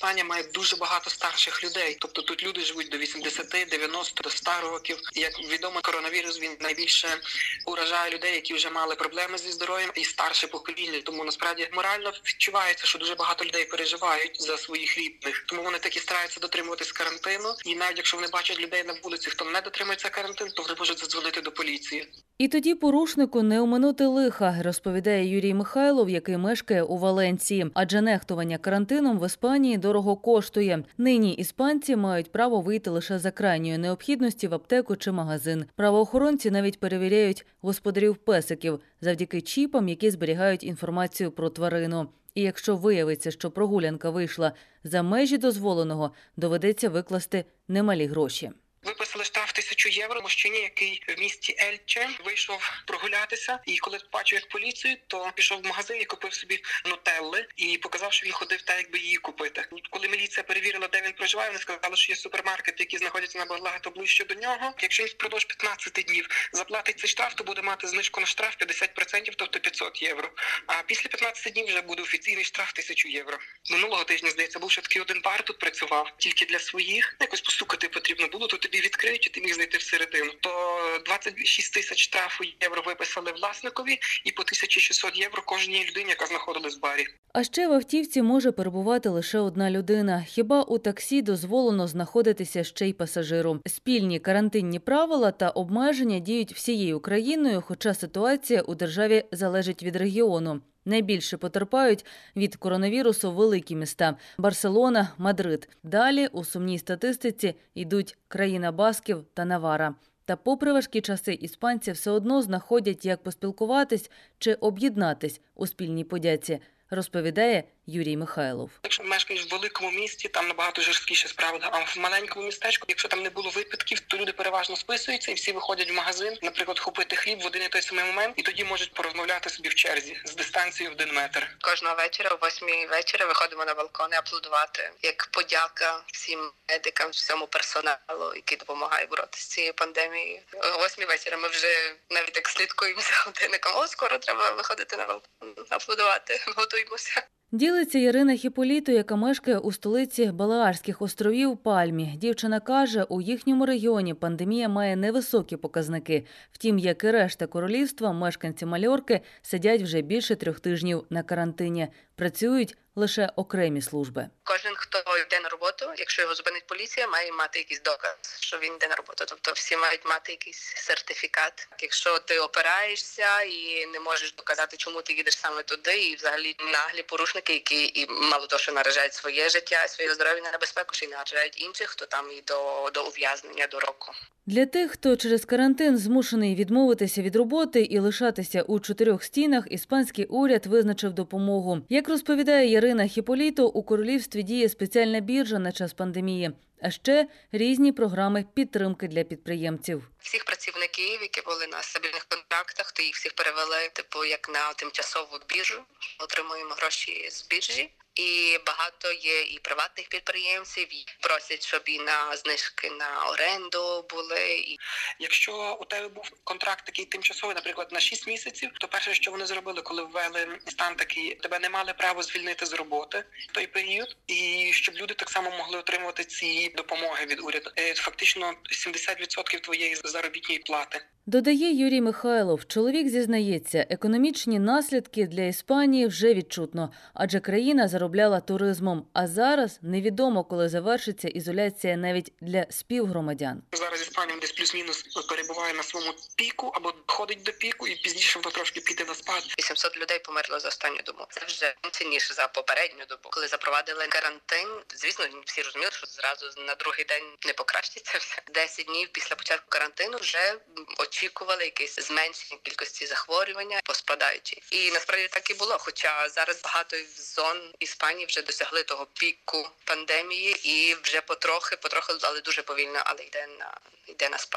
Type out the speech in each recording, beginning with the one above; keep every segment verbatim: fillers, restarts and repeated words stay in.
Іспанія має дуже багато старших людей. Тобто тут люди живуть до вісімдесят, дев'яносто, до ста років. І, як відомо, коронавірус, він найбільше уражає людей, які вже мали проблеми зі здоров'ям, і старше покоління. Тому насправді морально відчувається, що дуже багато людей переживають за своїх рідних. Тому вони таки стараються дотримуватись карантину. І навіть якщо вони бачать людей на вулиці, хто не дотримується карантину, то вони можуть задзвонити до поліції. І тоді порушнику не оминути лиха, розповідає Юрій Михайлов, який мешкає у Валенції. Адже нехтування карантином в Іспанії дорого коштує. Нині іспанці мають право вийти лише за крайньої необхідності в аптеку чи магазин. Правоохоронці навіть перевіряють господарів песиків завдяки чіпам, які зберігають інформацію про тварину. І якщо виявиться, що прогулянка вийшла за межі дозволеного, доведеться викласти немалі гроші. Виписали штраф тисячу євро мужчині, який в місті Ельче вийшов прогулятися. І коли бачив як поліцію, то пішов в магазин і купив собі нутелли. І показав, що він ходив так, якби її купити. Коли міліція перевірила, де він проживає, вони сказали, що є супермаркети, які знаходяться набагато ближче до нього. Якщо він впродовж п'ятнадцяти днів заплатить цей штраф, то буде мати знижку на штраф п'ятдесят відсотків, тобто п'ятсот євро. А після п'ятнадцяти днів вже буде офіційний штраф тисячу євро. Минулого тижня, здається, був ще такий один бар тут працював. Тільки для своїх. Якось постукати потрібно було, то тобі відкриють, і ти міг знайти всередину. То двадцять шість тисяч штрафу євро виписали власникові і по тисяча шістсот євро кожній людині, яка знаходилась в барі. А ще в автівці може перебувати лише одна людина. Хіба у таксі дозволено знаходитися ще й пасажиру. Спільні карантинні правила та обмеження діють всією країною, хоча ситуація у державі залежить від регіону. Найбільше потерпають від коронавірусу великі міста – Барселона, Мадрид. Далі у сумній статистиці йдуть країна Басків та Навара. Та попри важкі часи іспанці все одно знаходять, як поспілкуватись чи об'єднатись у спільній подяці, розповідає Юрій Михайлов. Якщо мешкаєш в великому місті, там набагато жорсткіше справи. А в маленькому містечку, якщо там не було випадків, то люди переважно списуються і всі виходять в магазин, наприклад, купити хліб в один і той самий момент, і тоді можуть порозмовляти собі в черзі з дистанцією в один метр. Кожного вечора о восьмій вечора виходимо на балкони аплодувати, як подяка всім медикам, всьому персоналу, який допомагає боротися з цією пандемією. О восьмій вечора ми вже навіть так слідкуємо за годинником. О, скоро треба виходити на балкон, аплодувати, готуємося. Ділиться Ірина Хіполіто, яка мешкає у столиці Балеарських островів Пальмі. Дівчина каже, у їхньому регіоні пандемія має невисокі показники. Втім, як і решта королівства, мешканці Мальорки сидять вже більше трьох тижнів на карантині. Працюють лише окремі служби. Кожен, хто йде на роботу, якщо його зупинить поліція, має мати якийсь доказ, що він йде на роботу. Тобто всі мають мати якийсь сертифікат. Якщо ти опираєшся і не можеш доказати, чому ти їдеш саме туди, і взагалі наглі порушники, які і мало того, що наражають своє життя, своє здоров'я на небезпеку, ще й наражають інших, хто там і до, до ув'язнення, до року. Для тих, хто через карантин змушений відмовитися від роботи і лишатися у чотирьох стінах, іспанський уряд визначив допомогу. Як розповідає Ірина Хіполіто, у королівстві діє спеціальна біржа на час пандемії, а ще різні програми підтримки для підприємців. Всіх працівників, які були на стабільних контрактах, то їх всіх перевели, типу, як на тимчасову біржу. Отримуємо гроші з біржі. І багато є і приватних підприємців, і просять, щоб і на знижки на оренду були. І... Якщо у тебе був контракт такий тимчасовий, наприклад, на шість місяців, то перше, що вони зробили, коли ввели стан такий, тебе не мали права звільнити з роботи в той період, і щоб люди так само могли отримувати ці допомоги від уряду. Фактично сімдесят відсотків твоєї заробітної плати. Додає Юрій Михайлов. Чоловік зізнається, економічні наслідки для Іспанії вже відчутно, адже країна заробляла туризмом. А зараз невідомо, коли завершиться ізоляція навіть для співгромадян. Зараз Іспанія десь плюс-мінус перебуває на своєму піку або доходить до піку, і пізніше воно трошки піде на спад. вісімсот людей померло за останню добу. Це вже цінніше за попередню добу. Коли запровадили карантин, звісно, всі розуміли, що зразу на другий день не покращиться все. десять днів після початку карантину вже очікували якесь зменшення кількості захворювання, поспадаючи. І насправді так і було, хоча зараз багато зон Іспанії вже досягли того піку пандемії і вже потрохи, потрохи, але дуже повільно, але йде на, йде на спад.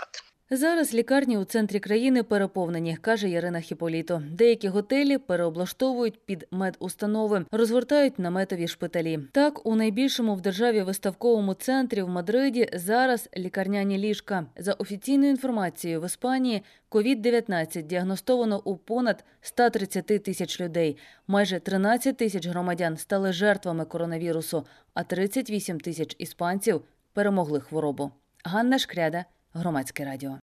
Зараз лікарні у центрі країни переповнені, каже Ярина Хіполіто. Деякі готелі переоблаштовують під медустанови, розгортають наметові шпиталі. Так, у найбільшому в державі виставковому центрі в Мадриді зараз лікарняні ліжка. За офіційною інформацією, в Іспанії ковід дев'ятнадцять діагностовано у понад ста тридцяти тисяч людей. Майже тринадцять тисяч громадян стали жертвами коронавірусу, а тридцять вісім тисяч іспанців перемогли хворобу. Ганна Шкряда, Громадське радіо.